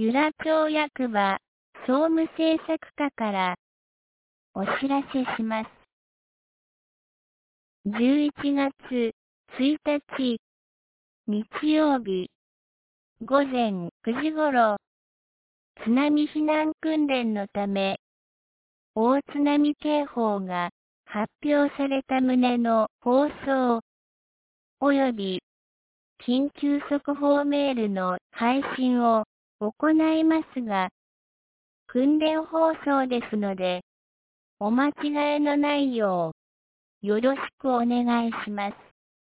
由良町役場総務政策課からお知らせします。11月1日日曜日午前9時ごろ、津波避難訓練のため、大津波警報が発表された旨の放送及び緊急速報メールの配信を行いますが、訓練放送ですので、お間違いのないようよろしくお願いします。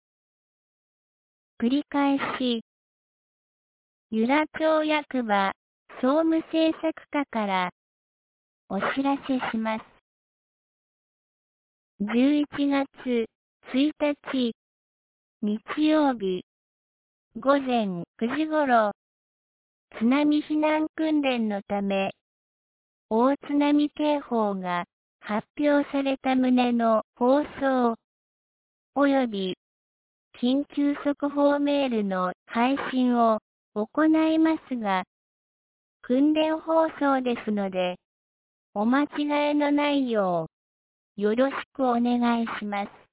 繰り返し、由良町役場総務政策課からお知らせします。11月1日日曜日午前9時ごろ、津波避難訓練のため、大津波警報が発表された旨の放送及び緊急速報メールの配信を行いますが、訓練放送ですので、お間違いのないようよろしくお願いします。